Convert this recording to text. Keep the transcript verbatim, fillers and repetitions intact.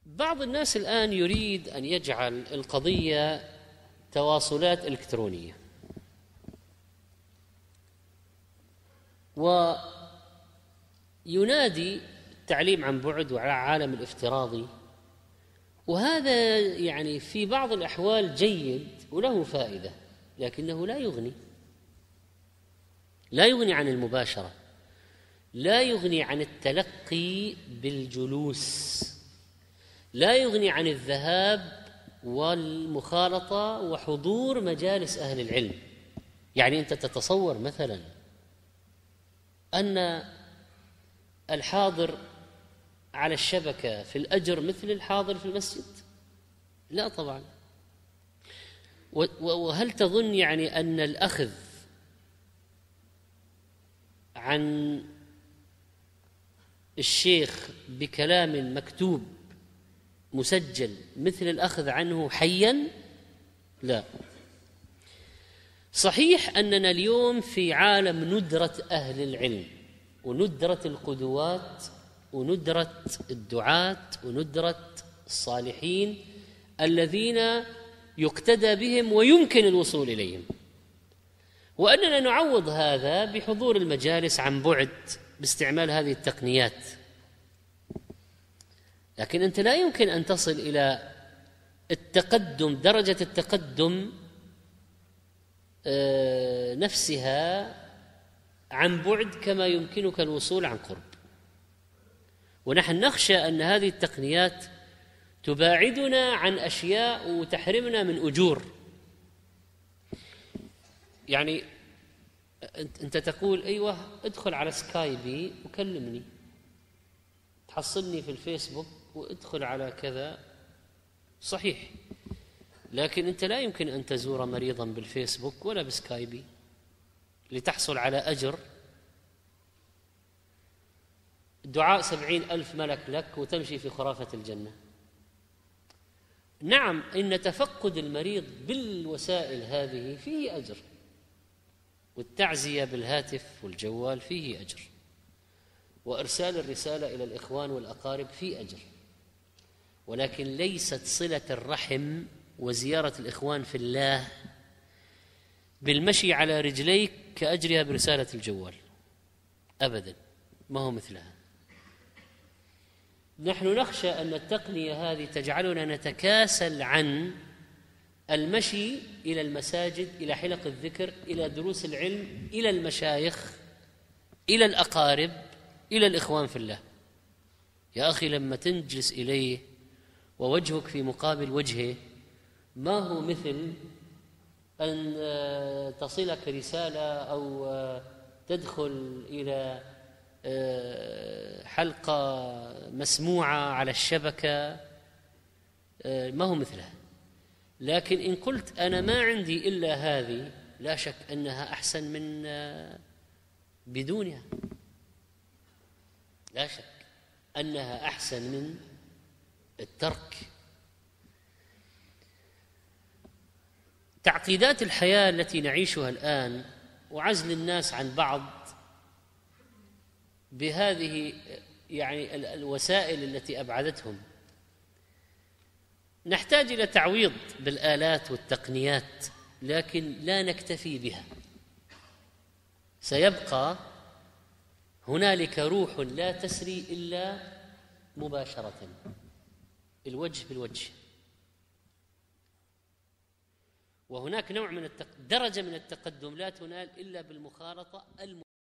بعض الناس الآن يريد أن يجعل القضية تواصلات إلكترونية، وينادي التعليم عن بعد وعلى العالم الافتراضي، وهذا يعني في بعض الأحوال جيد وله فائدة، لكنه لا يغني لا يغني عن المباشرة، لا يغني عن التلقي بالجلوس، لا يغني عن الذهاب والمخالطة وحضور مجالس أهل العلم. يعني أنت تتصور مثلا أن الحاضر على الشبكة في الأجر مثل الحاضر في المسجد؟ لا طبعا. وهل تظن يعني أن الأخذ عن الشيخ بكلام مكتوب مسجل مثل الأخذ عنه حيا؟ لا. صحيح أننا اليوم في عالم ندرة أهل العلم وندرة القدوات وندرة الدعاة وندرة الصالحين الذين يقتدى بهم ويمكن الوصول إليهم، وأننا نعوض هذا بحضور المجالس عن بعد باستعمال هذه التقنيات. لكن أنت لا يمكن أن تصل إلى التقدم، درجة التقدم نفسها عن بعد كما يمكنك الوصول عن قرب. ونحن نخشى أن هذه التقنيات تباعدنا عن أشياء وتحرمنا من أجور. يعني أنت تقول أيوة ادخل على سكايبي وكلمني، تحصلني في الفيسبوك وادخل على كذا، صحيح، لكن أنت لا يمكن أن تزور مريضا بالفيسبوك ولا بسكايبي لتحصل على أجر دعاء سبعين ألف ملك لك وتمشي في خرافة الجنة. نعم، إن تفقد المريض بالوسائل هذه فيه أجر، والتعزية بالهاتف والجوال فيه أجر، وإرسال الرسالة إلى الإخوان والأقارب فيه أجر، ولكن ليست صلة الرحم وزيارة الإخوان في الله بالمشي على رجليك كأجرها برسالة الجوال أبدا، ما هو مثلها. نحن نخشى أن التقنية هذه تجعلنا نتكاسل عن المشي إلى المساجد، إلى حلق الذكر، إلى دروس العلم، إلى المشايخ، إلى الأقارب، إلى الإخوان في الله. يا أخي لما تجلس إليه ووجهك في مقابل وجهه، ما هو مثل أن تصلك رسالة أو تدخل إلى حلقة مسموعة على الشبكة، ما هو مثلها. لكن إن قلت أنا ما عندي إلا هذه، لا شك أنها أحسن من بدونها، لا شك أنها أحسن من الترك. تعقيدات الحياة التي نعيشها الآن وعزل الناس عن بعض بهذه يعني الوسائل التي أبعدتهم، نحتاج إلى تعويض بالآلات والتقنيات، لكن لا نكتفي بها. سيبقى هنالك روح لا تسري إلا مباشرة، الوجه بالوجه، وهناك نوع من التق... درجة من التقدم لا تنال إلا بالمخالطة الم...